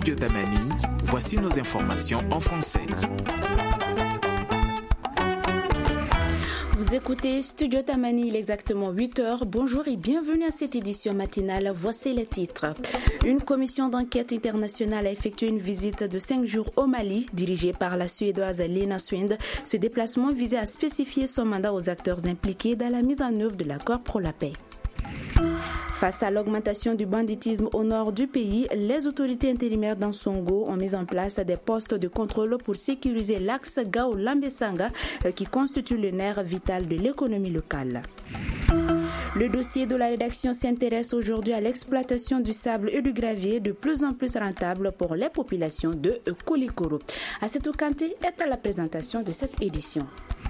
Studio Tamani, voici nos informations en français. Vous écoutez Studio Tamani, il est exactement 8h. Bonjour et bienvenue à cette édition matinale. Voici les titres. Une commission d'enquête internationale a effectué une visite de 5 jours au Mali, dirigée par la Suédoise Lena Swinde. Ce déplacement visait à spécifier son mandat aux acteurs impliqués dans la mise en œuvre de l'accord pour la paix. Face à l'augmentation du banditisme au nord du pays, les autorités intérimaires d'Ansongo ont mis en place des postes de contrôle pour sécuriser l'axe Gao-Lambesanga qui constitue le nerf vital de l'économie locale. Le dossier de la rédaction s'intéresse aujourd'hui à l'exploitation du sable et du gravier de plus en plus rentable pour les populations de Koulikoro. Assetou Kanté est à la présentation de cette édition.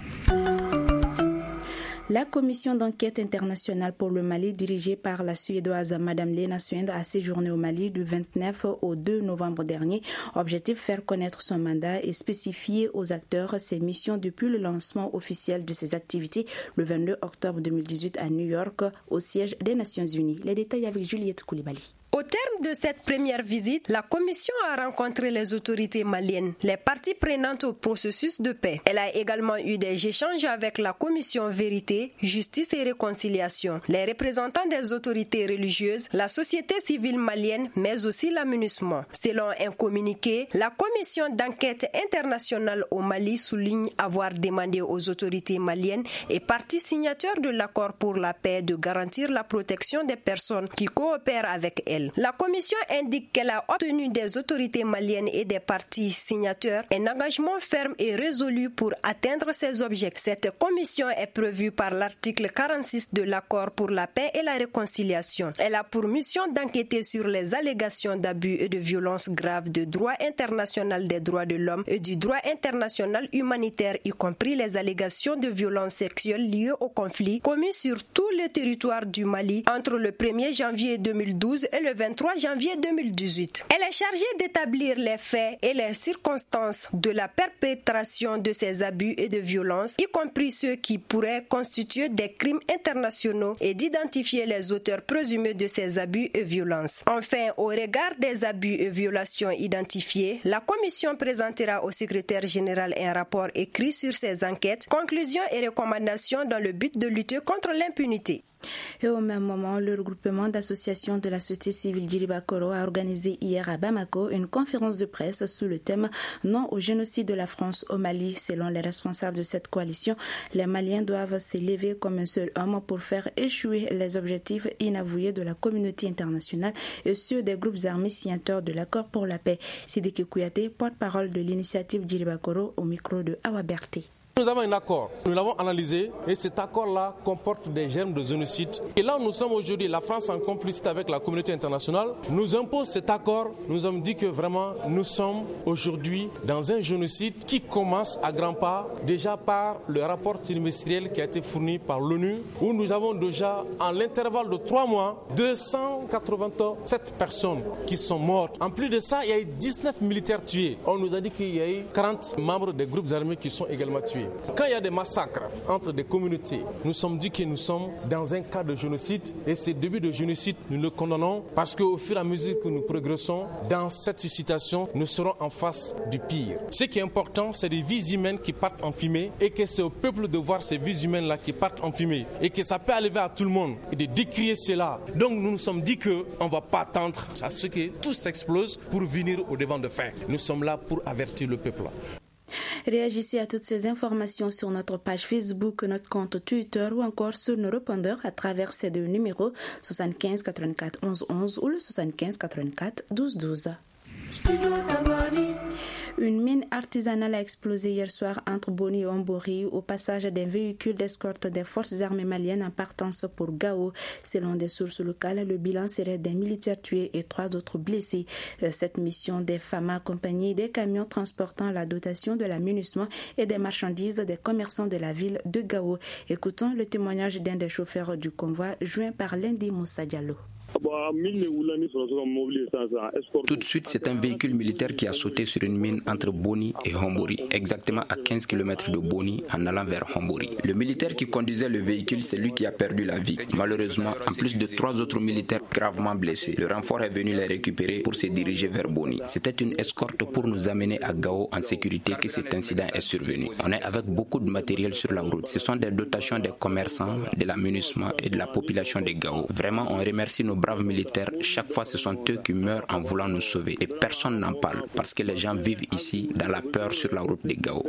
La commission d'enquête internationale pour le Mali, dirigée par la Suédoise Madame Lena Swinde, a séjourné au Mali du 29 au 2 novembre dernier. Objectif, faire connaître son mandat et spécifier aux acteurs ses missions depuis le lancement officiel de ses activités le 22 octobre 2018 à New York, au siège des Nations Unies. Les détails avec Juliette Koulibaly. Au terme de cette première visite, la Commission a rencontré les autorités maliennes, les parties prenantes au processus de paix. Elle a également eu des échanges avec la Commission Vérité, Justice et Réconciliation, les représentants des autorités religieuses, la société civile malienne, mais aussi la MINUSMA. Selon un communiqué, la Commission d'enquête internationale au Mali souligne avoir demandé aux autorités maliennes et parties signataires de l'accord pour la paix de garantir la protection des personnes qui coopèrent avec elle. La Commission indique qu'elle a obtenu des autorités maliennes et des parties signataires un engagement ferme et résolu pour atteindre ces objectifs. Cette commission est prévue par l'article 46 de l'accord pour la paix et la réconciliation. Elle a pour mission d'enquêter sur les allégations d'abus et de violences graves de droit international des droits de l'homme et du droit international humanitaire, y compris les allégations de violences sexuelles liées au conflit commis sur tout le territoire du Mali entre le 1er janvier 2012 et le 23 janvier 2018. Elle est chargée d'établir les faits et les circonstances de la perpétration de ces abus et de violences, y compris ceux qui pourraient constituer des crimes internationaux, et d'identifier les auteurs présumés de ces abus et violences. Enfin, au regard des abus et violations identifiés, la Commission présentera au secrétaire général un rapport écrit sur ces enquêtes, conclusions et recommandations dans le but de lutter contre l'impunité. Et au même moment, le regroupement d'associations de la société civile Djilibakoro a organisé hier à Bamako une conférence de presse sous le thème « Non au génocide de la France au Mali ». Selon les responsables de cette coalition, les Maliens doivent se lever comme un seul homme pour faire échouer les objectifs inavoués de la communauté internationale et ceux des groupes armés signataires de l'accord pour la paix. Sidiki Kouyaté, porte-parole de l'initiative Djilibakoro, au micro de Awa Berté. Nous avons un accord, nous l'avons analysé et cet accord-là comporte des germes de génocide. Et là où nous sommes aujourd'hui, la France en complicité avec la communauté internationale nous impose cet accord. Nous avons dit que vraiment nous sommes aujourd'hui dans un génocide qui commence à grands pas déjà par le rapport trimestriel qui a été fourni par l'ONU où nous avons déjà en l'intervalle de 3 mois 287 personnes qui sont mortes. En plus de ça, il y a eu 19 militaires tués. On nous a dit qu'il y a eu 40 membres des groupes armés qui sont également tués. Quand il y a des massacres entre des communautés, nous sommes dit que nous sommes dans un cas de génocide et ces débuts de génocide, nous le condamnons parce qu'au fur et à mesure que nous progressons dans cette situation, nous serons en face du pire. Ce qui est important, c'est des vies humaines qui partent en fumée et que c'est au peuple de voir ces vies humaines-là qui partent en fumée et que ça peut arriver à tout le monde et de décrier cela. Donc nous nous sommes dit qu'on ne va pas attendre à ce que tout s'explose pour venir au devant de fin. Nous sommes là pour avertir le peuple. Réagissez à toutes ces informations sur notre page Facebook, notre compte Twitter ou encore sur nos répondeurs à travers ces deux numéros 75 84 11 11 ou le 75 84 12 12. Une mine artisanale a explosé hier soir entre Boni et Ombori au passage d'un véhicule d'escorte des forces armées maliennes en partance pour Gao. Selon des sources locales, le bilan serait d'un militaire tué et 3 autres blessés. Cette mission des femmes a accompagné des camions transportant la dotation de la MINUSMA et des marchandises des commerçants de la ville de Gao. Écoutons le témoignage d'un des chauffeurs du convoi joint par Lundi Moussa Diallo. Tout de suite, c'est un véhicule militaire qui a sauté sur une mine entre Boni et Hombori, exactement à 15 km de Boni en allant vers Hombori. Le militaire qui conduisait le véhicule, c'est lui qui a perdu la vie. Malheureusement, en plus de 3 autres militaires gravement blessés, le renfort est venu les récupérer pour se diriger vers Boni. C'était une escorte pour nous amener à Gao en sécurité que cet incident est survenu. On est avec beaucoup de matériel sur la route. Ce sont des dotations des commerçants, de l'aménagement et de la population de Gao. Vraiment, on remercie nos braves militaires. Chaque fois, ce sont eux qui meurent en voulant nous sauver. Et personne n'en parle parce que les gens vivent ici dans la peur sur la route de Gao.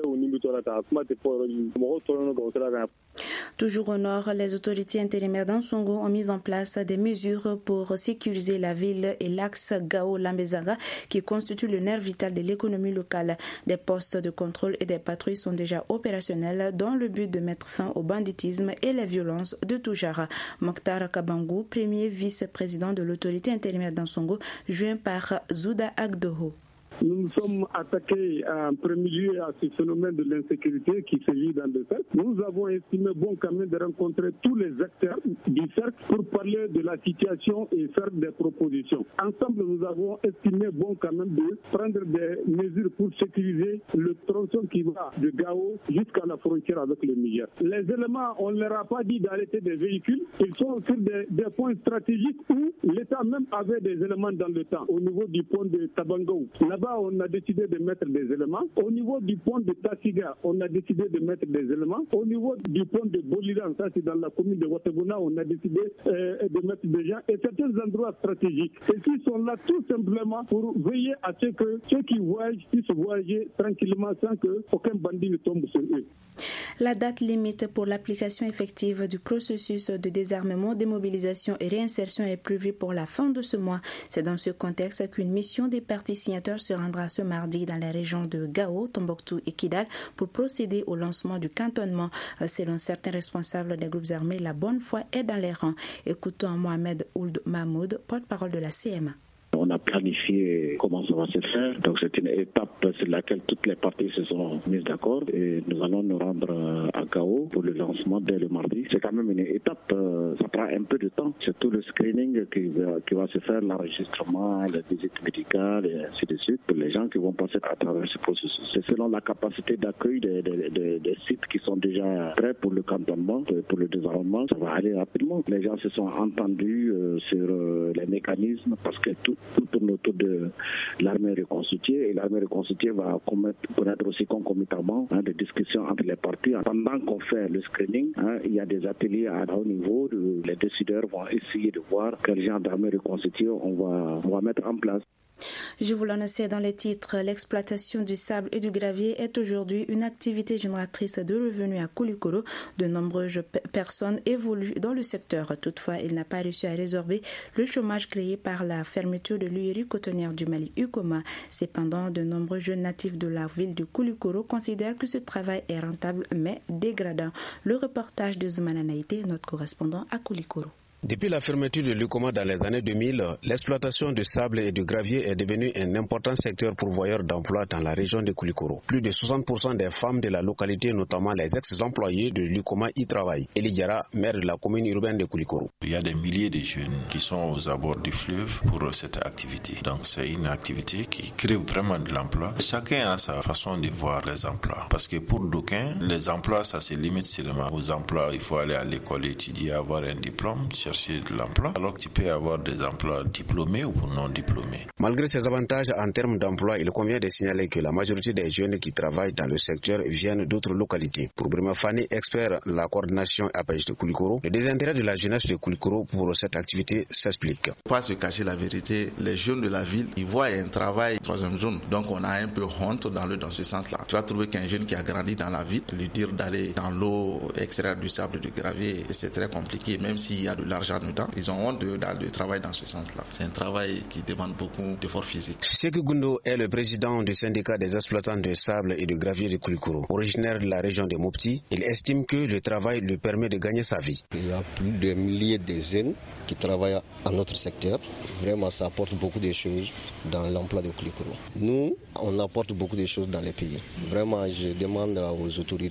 Toujours au nord, les autorités intérimaires d'Ansongo ont mis en place des mesures pour sécuriser la ville et l'axe Gao-Lambezaga qui constitue le nerf vital de l'économie locale. Des postes de contrôle et des patrouilles sont déjà opérationnels dans le but de mettre fin au banditisme et les violences de tout genre. Mokhtar Kabangou, premier vice-président de l'autorité intérimaire d'Ansongo, joint par Zouda Agdoho. Nous nous sommes attaqués en premier lieu à ce phénomène de l'insécurité qui se vit dans le cercle. Nous avons estimé bon quand même de rencontrer tous les acteurs du cercle pour parler de la situation et faire des propositions. Ensemble, nous avons estimé bon quand même de prendre des mesures pour sécuriser le tronçon qui va de Gao jusqu'à la frontière avec le Niger. Les éléments, on ne leur a pas dit d'arrêter des véhicules. Ils sont sur des points stratégiques où l'État même avait des éléments dans le temps, au niveau du pont de Tabangou. Là-bas, on a décidé de mettre des éléments. Au niveau du pont de Tassiga, on a décidé de mettre des éléments. Au niveau du pont de Bolidan, ça c'est dans la commune de Ouattebouna, on a décidé de mettre des gens et certains endroits stratégiques. Et qui sont là tout simplement pour veiller à ce que ceux qui voyagent puissent voyager tranquillement sans qu'aucun bandit ne tombe sur eux. La date limite pour l'application effective du processus de désarmement, démobilisation et réinsertion est prévue pour la fin de ce mois. C'est dans ce contexte qu'une mission des parties signataires se rendra ce mardi dans les régions de Gao, Tombouctou et Kidal pour procéder au lancement du cantonnement. Selon certains responsables des groupes armés, la bonne foi est dans les rangs. Écoutons Mohamed Ould Mahmoud, porte-parole de la CMA. On a planifié comment ça va se faire. Donc c'est une étape sur laquelle toutes les parties se sont mises d'accord et nous allons nous rendre à Gao pour le lancement dès le mardi. C'est quand même une étape, ça prend un peu de temps. C'est tout le screening qui va se faire, l'enregistrement, la visite médicale et ainsi de suite pour les gens qui vont passer à travers ce processus. C'est selon la capacité d'accueil des sites qui sont déjà prêts pour le cantonnement, pour le désarmement. Ça va aller rapidement. Les gens se sont entendus sur les mécanismes parce que tout tourne autour de l'armée reconstituée et l'armée reconstituée va connaître aussi concomitamment des discussions entre les parties. Pendant qu'on fait le screening, il y a des ateliers à haut niveau, les décideurs vont essayer de voir quel genre d'armée reconstituée on va mettre en place. Je vous l'annonçais dans les titres, l'exploitation du sable et du gravier est aujourd'hui une activité génératrice de revenus à Koulikoro. De nombreuses personnes évoluent dans le secteur. Toutefois, il n'a pas réussi à résorber le chômage créé par la fermeture de l'huilerie cotonnière du Mali, Ukoma. Cependant, de nombreux jeunes natifs de la ville de Koulikoro considèrent que ce travail est rentable mais dégradant. Le reportage de Zoumana Naïté, notre correspondant à Koulikoro. Depuis la fermeture de l'Ukoma dans les années 2000, l'exploitation du sable et du gravier est devenue un important secteur pourvoyeur d'emplois dans la région de Koulikoro. Plus de 60% des femmes de la localité, notamment les ex-employés de l'Ukoma, y travaillent. Eli Diara, maire de la commune urbaine de Koulikoro. Il y a des milliers de jeunes qui sont aux abords du fleuve pour cette activité. Donc c'est une activité qui crée vraiment de l'emploi. Chacun a sa façon de voir les emplois. Parce que pour d'aucuns, les emplois, ça se limite seulement aux emplois. Il faut aller à l'école, étudier, avoir un diplôme, chercher de l'emploi, alors que tu peux avoir des emplois diplômés ou non diplômés. Malgré ces avantages en termes d'emploi, il convient de signaler que la majorité des jeunes qui travaillent dans le secteur viennent d'autres localités. Pour Brima Fani, expert la coordination APEJ de Koulikoro, le désintérêt de la jeunesse de Koulikoro pour cette activité s'explique. Pas se cacher la vérité, les jeunes de la ville, ils voient un travail troisième zone. Donc on a un peu honte dans ce sens-là. Tu vas trouver qu'un jeune qui a grandi dans la ville, lui dire d'aller dans l'eau, extraire du sable, du gravier, c'est très compliqué, même s'il y a de l'argent dedans. Ils ont honte de travailler dans ce sens-là. C'est un travail qui demande beaucoup d'efforts physiques. Sekou Gundo est le président du syndicat des exploitants de sable et de gravier de Koulikoro. Originaire de la région de Mopti, il estime que le travail lui permet de gagner sa vie. Il y a plus de milliers de jeunes qui travaillent dans notre secteur. Vraiment, ça apporte beaucoup de choses dans l'emploi de Koulikoro. Nous, on apporte beaucoup de choses dans les pays. Vraiment, je demande aux autorités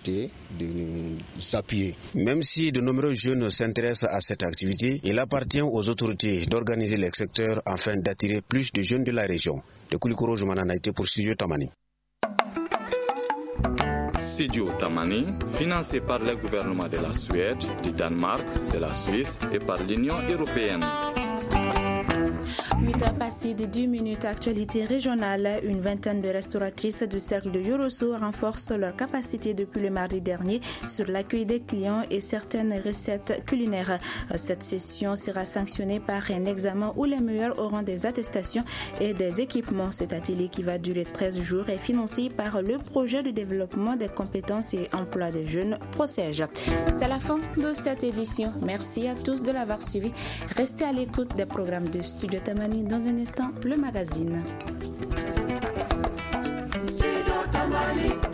de nous appuyer. Même si de nombreux jeunes s'intéressent à cette activité, il appartient aux autorités d'organiser les secteurs afin d'attirer plus de jeunes de la région. De Koulikoro, Jumana Naïté pour Studio Tamani. Studio Tamani, financé par le gouvernement de la Suède, du Danemark, de la Suisse et par l'Union européenne. 8h passées de 10 minutes, actualité régionale. Une vingtaine de restauratrices du cercle de Yorosso renforcent leur capacité depuis le mardi dernier sur l'accueil des clients et certaines recettes culinaires. Cette session sera sanctionnée par un examen où les meilleurs auront des attestations et des équipements. Cet atelier qui va durer 13 jours est financé par le projet de développement des compétences et emploi des jeunes PROCEJ. C'est la fin de cette édition. Merci à tous de l'avoir suivi. Restez à l'écoute des programmes de Studio Tamani. Dans un instant, le magazine. Studio Tamani.